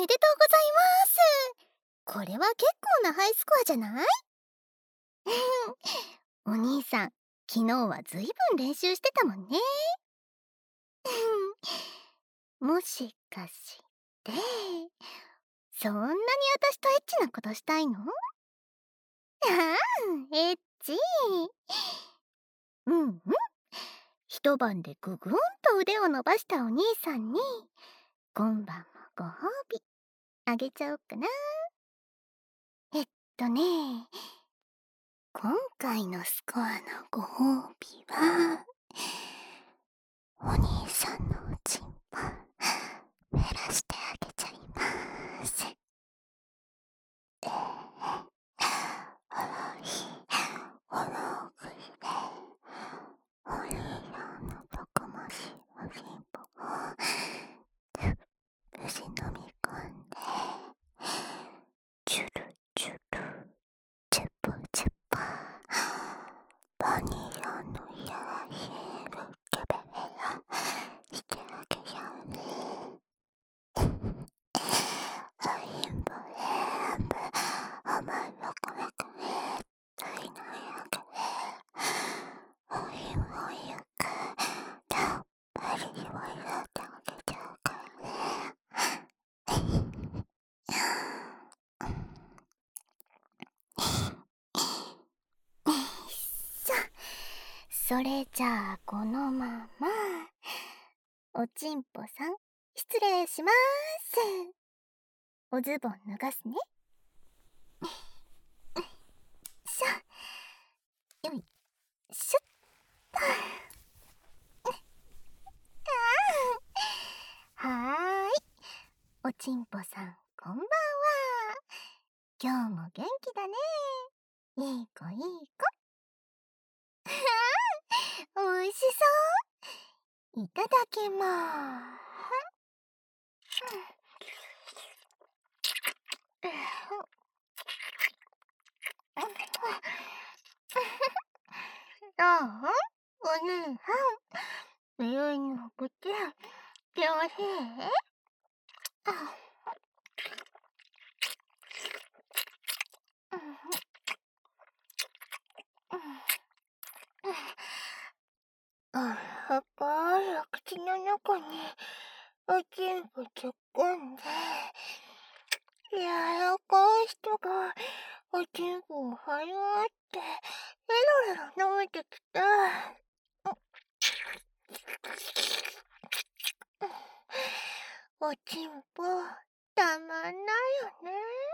めでとうございます。これは結構なハイスコアじゃない？お兄さん、昨日はずいぶん練習してたもんね。もしかして、そんなに私とエッチなことしたいの？ああ、エッチ。うんうん。一晩でぐぐんと腕を伸ばしたお兄さんに、今晩もご褒美あげちゃおうかな。えっとね、今回のスコアのご褒美は、お兄さんのおちんぽ減らしてあげちゃいます。おろぐいで、お兄さんのたくましいおちんぽを無事飲み込んで、チュルチュル、チュプチュプ、バニラのやらしいルッケベベラしてあげちゃうね。レインボー全部甘いのこなくね、足りないわけで、おいおいゆく、たっぷりを入れてあげちゃうからね。それじゃあこのままおちんぽさん失礼します。おズボン脱がすね。しょよいしょっと。はーい、おちんぽさんこんばんは。今日も元気だね。いい子いい子。おいしそう。いただきまーす。どう？お兄さん、みゆいの口、気持ちいい？深いお口の中におちんぽ突っ込んで、柔らかい人がおちんぽを張り合って、レロレロ舐めてきた。おちんぽ、たまんないよね。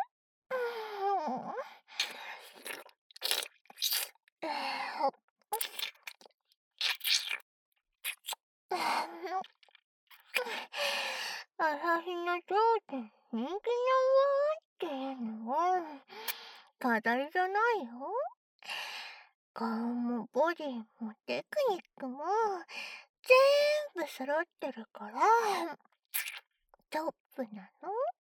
私の頂点人気ナンバーワンっていうのは飾りじゃないよ。顔もボディもテクニックも全部揃ってるからトップなの。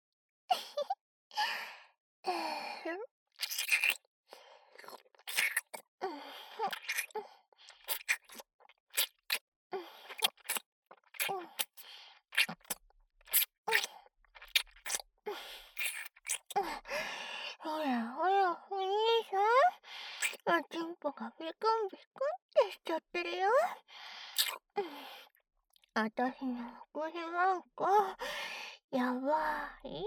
ほらほら、お兄さん、おちんぽがビクンビクンってしちゃってるよ。あたしの福祉なんかやばい？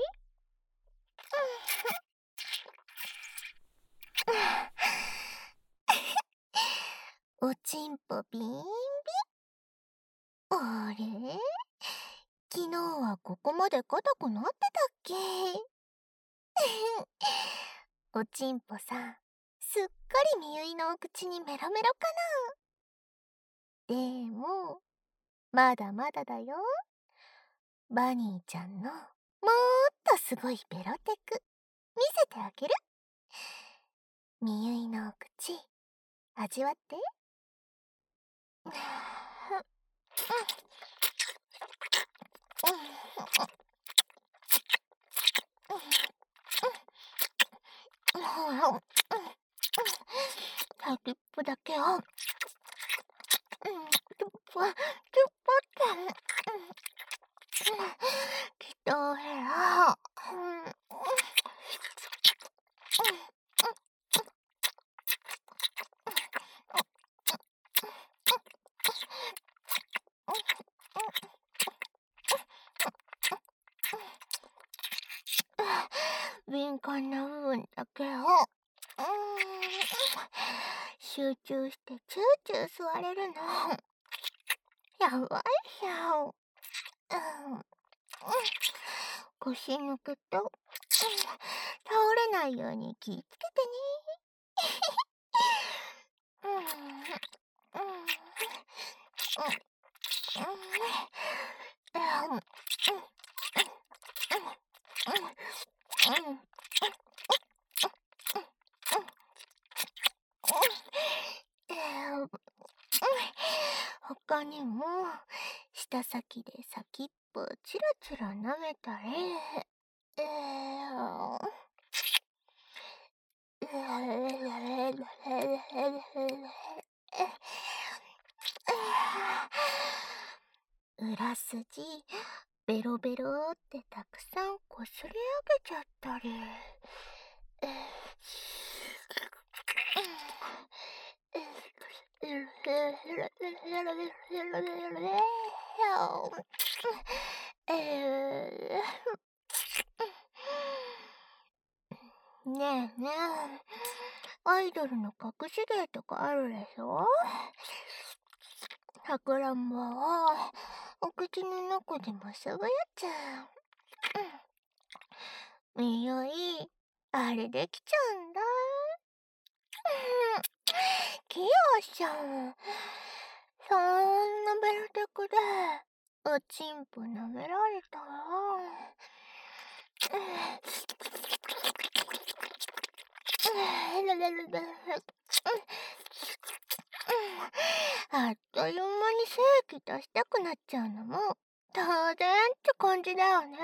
おちんぽビーンビン。あれ？昨日はここまで硬くなってたっけ？おちんぽさん、すっかりみゆいのお口にメロメロかな。でも、まだまだだよ。バニーちゃんのもっとすごいベロテク、見せてあげる。みゆいのお口、味わって。先っぽだけをチュッパチュッパってきっどうや。敏感な部分だけを集中してチューチュー吸われるの。やばいよ。腰抜くと倒れないように気ぃつけて他にも舌先で先っぽをチラチラ舐めたり、裏筋ベロベロってたくさんこすり上げちゃったり、ねえねえ、アイドルの隠し芸とかあるでしょ？さくらんぼをお口の中でもすぐやつ。匂い、あれできちゃうんだ。キヨさん、そんなベルテクでおちんぽ舐められたら、あっという間に精液出したくなっちゃうのも当然って感じだよね。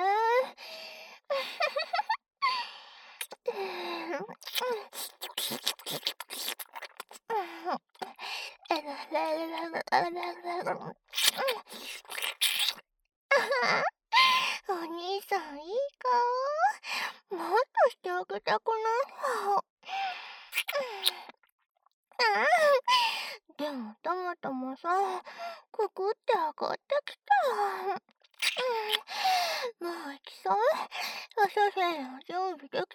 お兄さんいい顔。もっとしてあげたくないの？でもたまたまさ、くくって上がってきた。もう行きそう？朝鮮の準備できちゃった？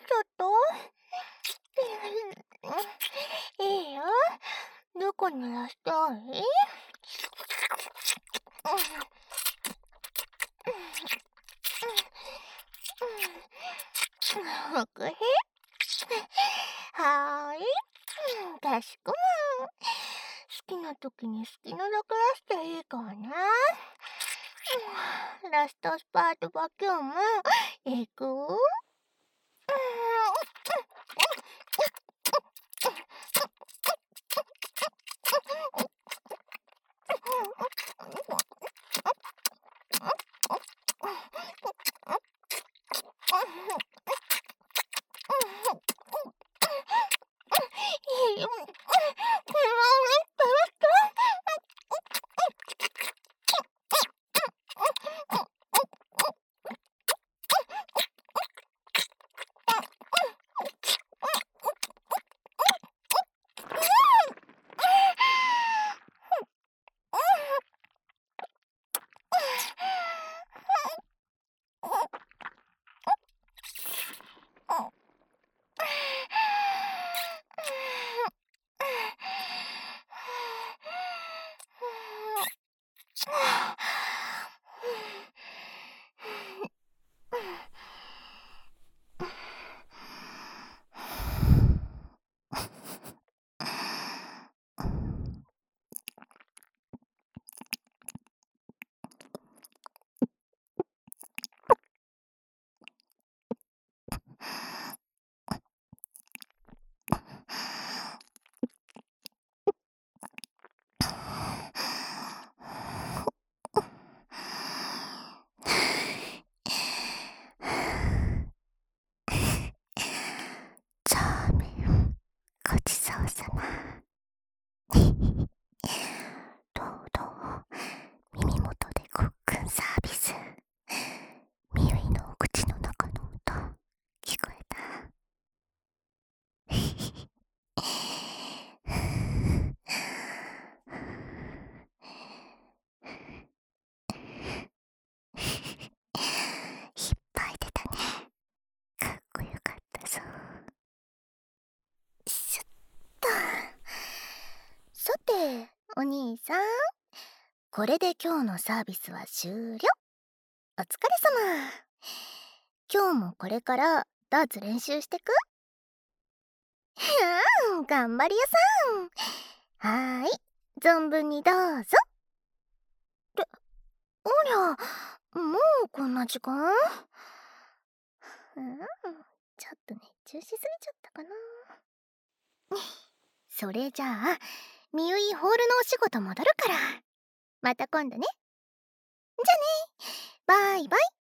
いいよ。どこにらしたい？奥へ。はーい。かしこまん。好きな時に好きなだけ出していいからね。ラストスパートバキューム、いく？ごちそうさま。堂々耳元でごっくんサービス。ミウイのお兄さん、これで今日のサービスは終了。お疲れ様。今日もこれからダーツ練習してく？頑張り屋さん。はーい、存分にどうぞ。おりゃ、もうこんな時間？ちょっと熱中しすぎちゃったかな。それじゃあ、みゆいホールのお仕事戻るから。また今度ね。じゃあね。バイバイ。